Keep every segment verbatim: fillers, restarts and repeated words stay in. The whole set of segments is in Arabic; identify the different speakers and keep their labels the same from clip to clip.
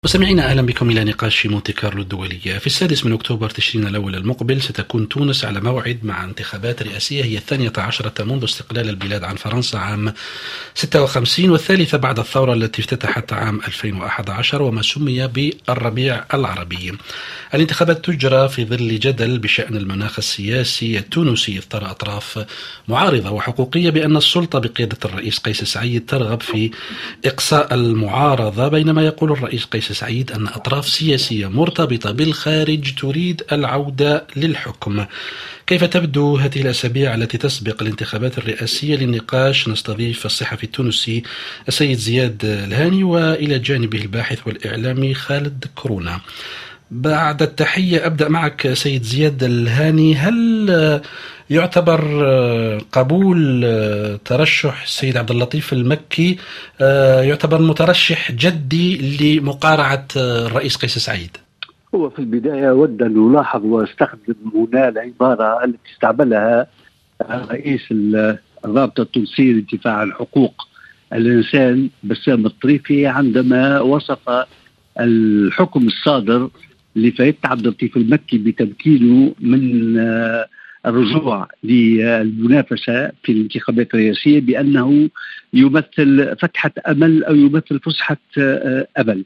Speaker 1: مستمعينا، أهلا بكم إلى نقاش مونتي كارلو الدولية. في السادس من أكتوبر تشرين الأول المقبل ستكون تونس على موعد مع انتخابات رئاسية هي الثانية عشرة منذ استقلال البلاد عن فرنسا عام ستة وخمسين، والثالثة بعد الثورة التي افتتحت عام ألفين وأحد عشر وما سمي بالربيع العربي. الانتخابات تجرى في ظل جدل بشأن المناخ السياسي التونسي، إذ ترى أطراف معارضة وحقوقية بأن السلطة بقيادة الرئيس قيس سعيد ترغب في إقصاء المعارضة، بينما يقول الرئيس قيس سعيد أن أطراف سياسية مرتبطة بالخارج تريد العودة للحكم. كيف تبدو هذه الأسابيع التي تسبق الانتخابات الرئاسية؟ للنقاش نستضيف الصحفي التونسي السيد زياد الهاني، وإلى جانبه الباحث والإعلامي خالد كورونا. بعد التحية أبدأ معك سيد زياد الهاني. هل يعتبر قبول ترشح السيد عبد اللطيف المكي يعتبر مترشح جدي لمقارعة الرئيس قيس سعيد؟
Speaker 2: هو في البداية أود أن نلاحظ واستخدم هنا العبارة التي استعملها رئيس الرابطة التونسية للدفاع عن حقوق الإنسان بسام الطريفي عندما وصف الحكم الصادر لفريق عبد اللطيف المكي بتمكينه من الرجوع للمنافسة في الانتخابات الرئاسية بأنه يمثل فتحة أمل أو يمثل فسحة أمل.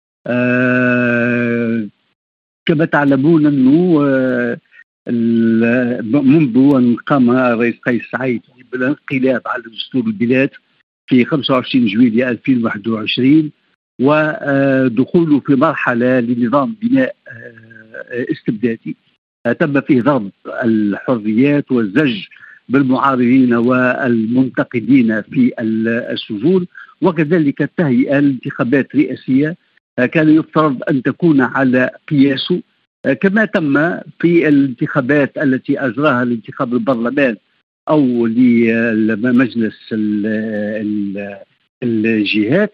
Speaker 2: أه كما تعلمون أنه منذ أن قام الرئيس قيس سعيد بالانقلاب على دستور البلاد في خمسة وعشرين جويلية ألفين وواحد وعشرين ودخوله في مرحلة لنظام بناء استبدادي تم فيه ضرب الحريات والزج بالمعارضين والمنتقدين في السجون، وكذلك التهيئة لانتخابات رئاسية كان يفترض أن تكون على قياسه كما تم في الانتخابات التي أجراها الانتخاب البرلمان أو لمجلس الجهات،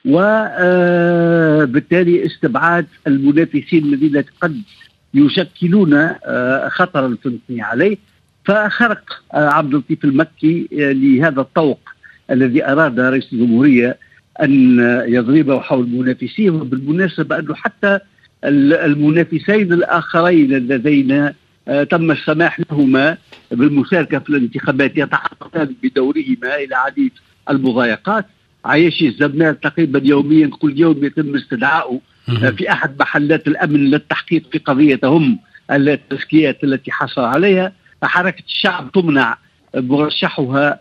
Speaker 2: وبالتالي استبعاد المنافسين الذين قد يشكلون خطرا فني عليه. فخرق عبد اللطيف المكي لهذا الطوق الذي أراد رئيس الجمهورية أن يضربه حول المنافسين، وبالمناسبة أنه حتى المنافسين الآخرين الذين تم السماح لهما بالمشاركة في الانتخابات يتعرضان بدورهما إلى عديد المضايقات. عايشي الزمال تقريبا يوميا كل يوم يتم استدعائه في أحد محلات الأمن للتحقيق في قضيتهم التزكيات التي حصل عليها. حركة الشعب تمنع مرشحها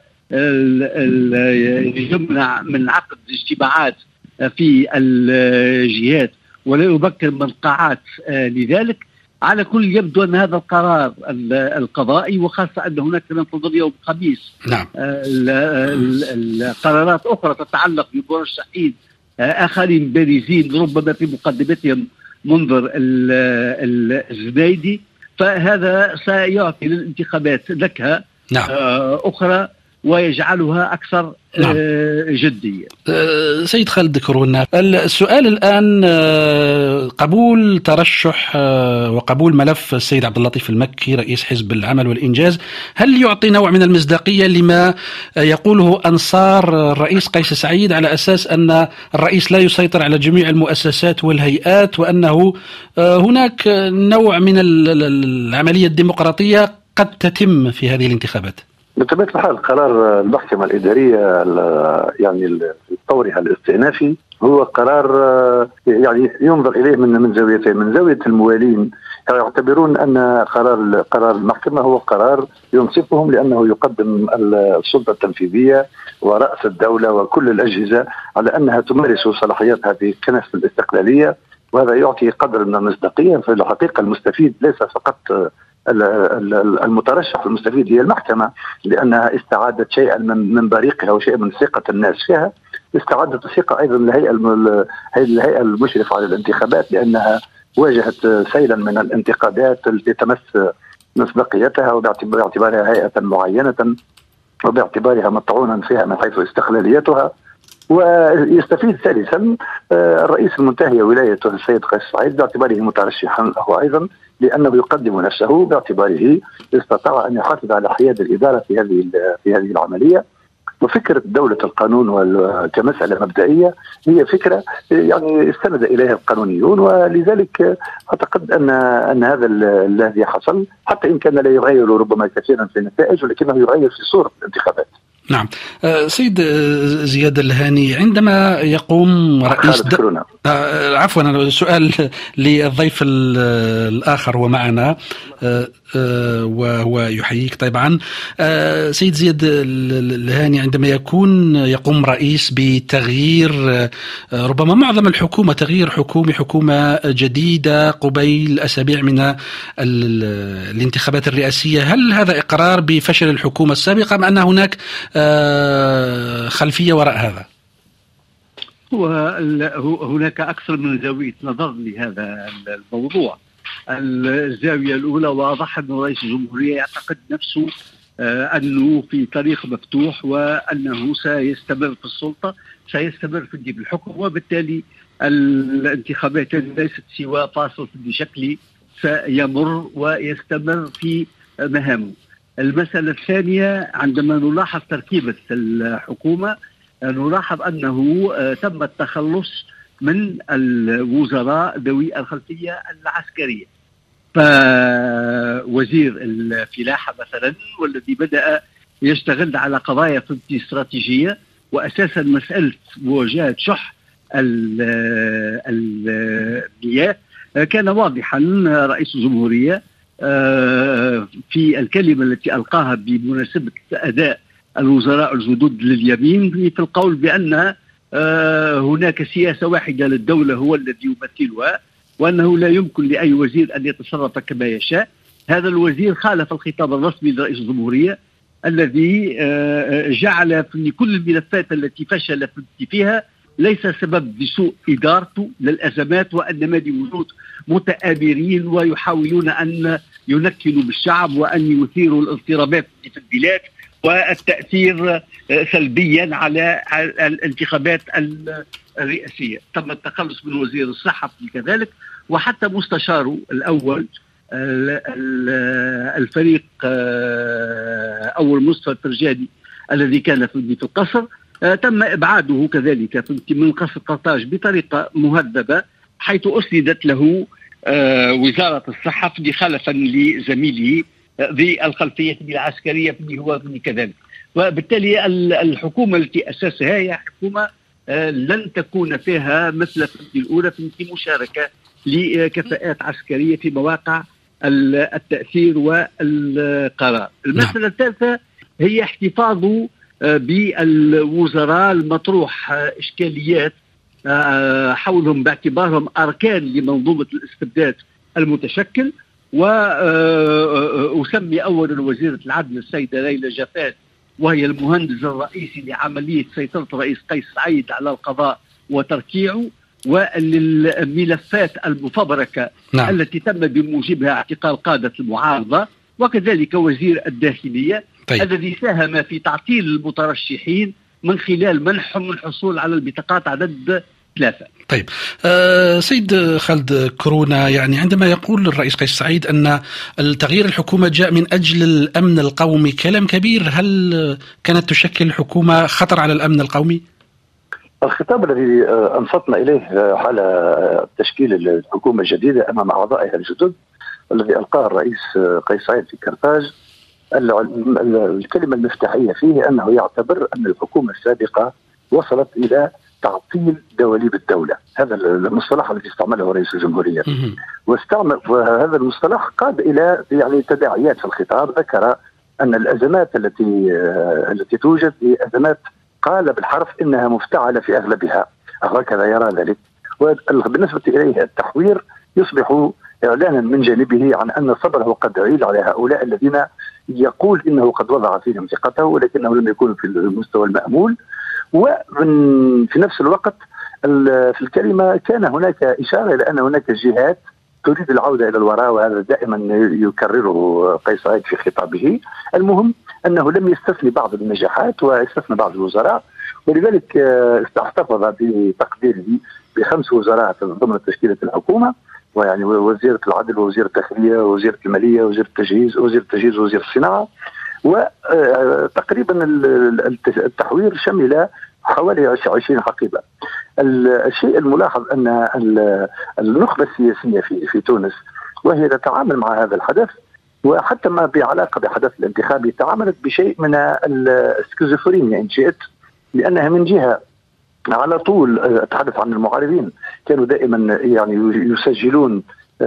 Speaker 2: يمنع من عقد اجتماعات في الجهات ولا يمكن من قاعات لذلك. على كل يبدو أن هذا القرار القضائي، وخاصة أن هناك تنتظر يوم الخميس
Speaker 1: نعم.
Speaker 2: القرارات أخرى تتعلق بمرشحين آخرين بارزين ربما في مقدمتهم منظر الزبيدي، فهذا سيعطي للانتخابات نكهة
Speaker 1: نعم.
Speaker 2: أخرى ويجعلها أكثر نعم. جدية.
Speaker 1: سيد خالد كورونا، السؤال الآن قبول ترشح وقبول ملف السيد عبد اللطيف المكي رئيس حزب العمل والإنجاز، هل يعطي نوع من المصداقية لما يقوله أنصار الرئيس قيس سعيد على أساس أن الرئيس لا يسيطر على جميع المؤسسات والهيئات، وأنه هناك نوع من العملية الديمقراطية قد تتم في هذه الانتخابات؟
Speaker 3: بطبيعة الحال قرار المحكمة الإدارية يعني في طورها الاستئنافي هو قرار يعني ينظر إليه من من زاويتين. من زاوية الموالين يعتبرون أن قرار قرار المحكمة هو قرار ينصفهم، لأنه يقدم السلطة التنفيذية ورأس الدولة وكل الأجهزة على أنها تمارس صلاحياتها في كنف الاستقلالية، وهذا يعطي قدر من المصداقية. في الحقيقة المستفيد ليس فقط المترشح، المستفيد هي المحكمة، لأنها استعادت شيئا من بريقها وشيئا من ثقة الناس فيها. استعادت الثقة أيضا للهيئة الهيئة المشرفة على الانتخابات، لأنها واجهت سيلا من الانتقادات التي تمس مصداقيتها وباعتبارها هيئة معينة وباعتبارها مطعونا فيها من حيث استقلاليتها. ويستفيد ثالثا الرئيس المنتهي ولايته السيد قيس سعيد باعتباره مترشحا له أيضا، لأنه يقدم نفسه باعتباره استطاع أن يحافظ على حياد الإدارة في هذه في هذه العملية. وفكرة دولة القانون كمسألة مبدئية هي فكرة يعني استند إليها القانونيون، ولذلك أعتقد أن أن هذا الذي حصل حتى إن كان لا يغير ربما كثيرا في النتائج، ولكنه يغير في صورة الانتخابات.
Speaker 1: نعم. سيد زياد اللهاني، عندما يقوم رئيس د... آه عفوا سؤال للضيف الآخر ومعنا آه آه وهو يحييك طبعا. آه سيد زياد اللهاني، عندما يكون يقوم رئيس بتغيير آه ربما معظم الحكومة، تغيير حكومي حكومة جديدة قبيل أسابيع من الانتخابات الرئاسية، هل هذا إقرار بفشل الحكومة السابقة أم أن هناك آه خلفية وراء هذا؟
Speaker 2: هناك أكثر من زاوية نظر لهذا الموضوع. الزاوية الأولى واضح أن رئيس الجمهورية يعتقد نفسه أنه في طريق مفتوح وأنه سيستمر في السلطة، سيستمر في الحكم، وبالتالي الانتخابات ليست سوى فاصل بشكل سيمر ويستمر في مهامه. المسألة الثانية، عندما نلاحظ تركيبة الحكومة نلاحظ أنه تم التخلص من الوزراء ذوي الخلفية العسكرية. فوزير الفلاحة مثلا، والذي بدأ يشتغل على قضايا فلسطين استراتيجية، وأساسا مسألة مواجهة شح المياه كان واضحا رئيس الجمهورية في الكلمة التي ألقاها بمناسبة أداء الوزراء الجدد لليمين في القول بأن هناك سياسة واحدة للدولة هو الذي يمثلها، وأنه لا يمكن لأي وزير أن يتصرف كما يشاء. هذا الوزير خالف الخطاب الرسمي لرئيس الجمهورية الذي جعل في كل الملفات التي فشل فيها ليس سبب بسوء إدارته للأزمات، وإنما لوجود متآمرين ويحاولون أن ينكلوا بالشعب وأن يثيروا الاضطرابات في البلاد والتأثير سلبيا على الانتخابات الرئاسية. تم التخلص من وزير الصحة كذلك، وحتى مستشاره الأول الفريق أول مصطفى الفرجاني الذي كان في القصر تم إبعاده كذلك من قصر قرطاج بطريقة مهذبة، حيث أسندت له وزارة الصحة خلفا لزميله ذي الخلفية العسكرية هو كذلك. وبالتالي الحكومة التي أساسها هي حكومة لن تكون فيها مثل الأولى في مشاركة لكفاءات عسكرية في مواقع التأثير والقرار. المسألة الثالثة هي احتفاظه بالوزراء المطروح إشكاليات حولهم باعتبارهم أركان لمنظومة الاستبداد المتشكل. وأسمي أولا وزيرة العدل السيدة ليلى جفات، وهي المهندس الرئيسي لعملية سيطرة رئيس قيس سعيد على القضاء وتركيعه، والملفات المفبركة نعم. التي تم بموجبها اعتقال قادة المعارضة، وكذلك وزير الداخلية طيب. الذي ساهم في تعطيل المترشحين من خلال منحهم الحصول على البطاقات عدد ثلاثة.
Speaker 1: طيب آه سيد خالد كورونا، يعني عندما يقول الرئيس قيس سعيد أن التغيير الحكومة جاء من أجل الأمن القومي، كلام كبير، هل كانت تشكل الحكومة خطر على الأمن القومي؟
Speaker 3: الخطاب الذي أنصتنا إليه حال تشكيل الحكومة الجديدة أمام أعضائها الجدد الذي ألقاه الرئيس قيس سعيد في قرطاج، الكلمة المفتاحية فيه أنه يعتبر أن الحكومة السابقة وصلت إلى تعطيل دواليب الدولة. هذا المصطلح الذي استعمله رئيس الجمهورية، واستعمل وهذا المصطلح قاد إلى يعني تداعيات في الخطاب. ذكر أن الأزمات التي التي توجد هي أزمات قال بالحرف إنها مفتعلة في أغلبها، هكذا يرى ذلك. وبالنسبة إليه التحوير يصبح إعلانا من جانبه عن أن صبره قد عيل على هؤلاء الذين يقول إنه قد وضع فيهم ثقته ولكنه لم يكونوا في المستوى المأمول. وفي نفس الوقت في الكلمة كان هناك إشارة إلى أن هناك جهات تريد العودة إلى الوراء، وهذا دائما يكرره قيس سعيد في خطابه. المهم أنه لم يستثني بعض النجاحات واستثنى بعض الوزراء، ولذلك احتفظ بتقديره بخمس وزراء ضمن تشكيلة الحكومة، ويعني وزيرة العدل ووزير الداخلية ووزيرة المالية ووزير التجهيز ووزير التجهيز ووزير الصناعة. وتقريبا التحوير شمل حوالي عشرين حقيبة. الشيء الملاحظ أن النخبة السياسية في في تونس وهي تتعامل مع هذا الحدث، وحتى ما بعلاقة بحدث الانتخابي، تعاملت بشيء من السكيزوفرينيا إن شئت، لأنها من جهة على طول أتحدث عن المعارضين كانوا دائما يعني يسجلون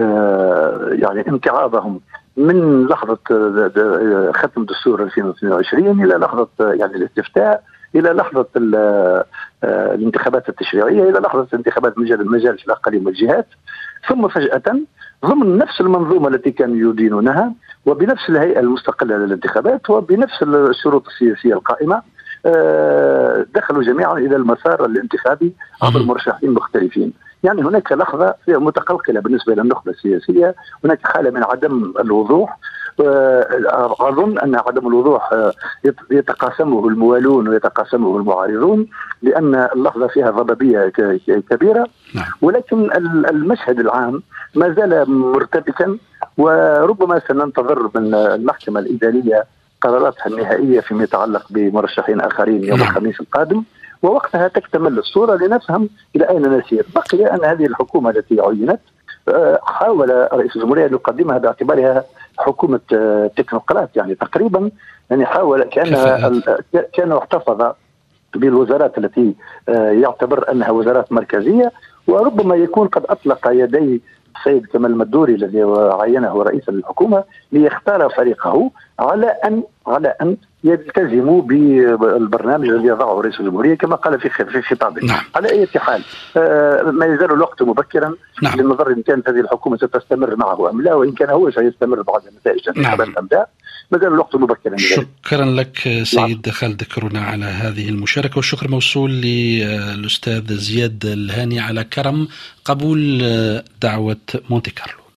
Speaker 3: يعني امتعاضهم من لحظة ختم دستور ألفين واثنين وعشرين إلى لحظة يعني الاستفتاء، إلى لحظة الانتخابات التشريعية، إلى لحظة انتخابات مجال مجالس الأقاليم والجهات، ثم فجأة ضمن نفس المنظومة التي كانوا يدينونها وبنفس الهيئة المستقلة للانتخابات وبنفس الشروط السياسية القائمة دخلوا جميعا إلى المسار الانتخابي عبر مرشحين مختلفين. يعني هناك لحظة متقلقلة بالنسبة للنخبة السياسية، هناك حالة من عدم الوضوح. أظن أن عدم الوضوح يتقاسمه الموالون ويتقاسمه المعارضون، لأن اللحظة فيها ضبابية كبيرة، ولكن المشهد العام ما زال مرتبكا، وربما سننتظر من المحكمة الإدارية قراراتها النهائية فيما يتعلق بمرشحين آخرين يوم الخميس القادم، ووقتها تكتمل الصورة لنفهم إلى أين نسير. بقي أن هذه الحكومة التي عينت حاول رئيس الجمهورية أن يقدمها باعتبارها حكومة تكنوقراط، يعني تقريبا يعني حاول كان كان احتفظ بالوزارات التي يعتبر أنها وزارات مركزية، وربما يكون قد أطلق يدي السيد كمال المدوري الذي عينه رئيسا للحكومة ليختار فريقه على أن على أن يلتزموا بالبرنامج الذي يضعه رئيس الجمهورية كما قال في في خطابه.
Speaker 1: نعم.
Speaker 3: على أي حال ما يزال الوقت مبكرا.
Speaker 1: نعم.
Speaker 3: للنظر إن كانت هذه الحكومة ستستمر معه أم لا، وإن كان هو سيستمر بعد نتائج الانتخابات أم لا، ما زال الوقت مبكرا.
Speaker 1: شكرا لك سيد خالد كرونا على هذه المشاركة، والشكر موصول للأستاذ زياد الهاني على كرم قبول دعوة مونتي كارلو.